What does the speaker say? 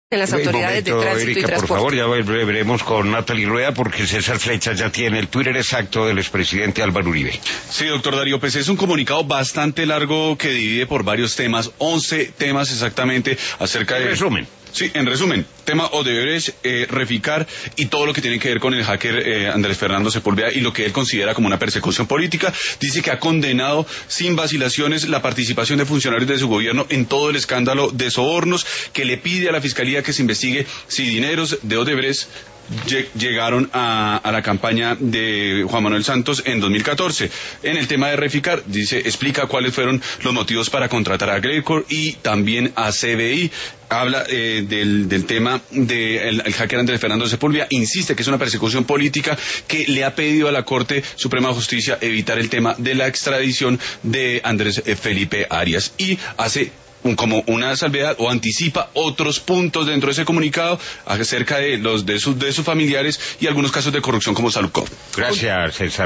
en las autoridades de tránsito Erika, y transporte. por favor, ya veremos con Natalie Rueda, porque César Flecha ya tiene el Twitter exacto del expresidente Álvaro Uribe. Sí, doctor Darío, pues es un comunicado bastante largo que divide por varios temas, 11 temas exactamente acerca de... Resumen. Sí, en resumen, tema Odebrecht, Reficar y todo lo que tiene que ver con el hacker Andrés Fernando Sepúlveda y lo que él considera como una persecución política. Dice que ha condenado sin vacilaciones la participación de funcionarios de su gobierno en todo el escándalo de sobornos, que le pide a la Fiscalía que se investigue si dineros de Odebrecht llegaron a la campaña de Juan Manuel Santos en 2014. En el tema de Reficar, explica cuáles fueron los motivos para contratar a Glencore y también a CBI. Habla del tema del hacker Andrés Fernando Sepúlveda, insiste que es una persecución política, que le ha pedido a la Corte Suprema de Justicia evitar el tema de la extradición de Andrés Felipe Arias, y hace como una salvedad o anticipa otros puntos dentro de ese comunicado acerca de sus familiares y algunos casos de corrupción como Salukov. Gracias, César.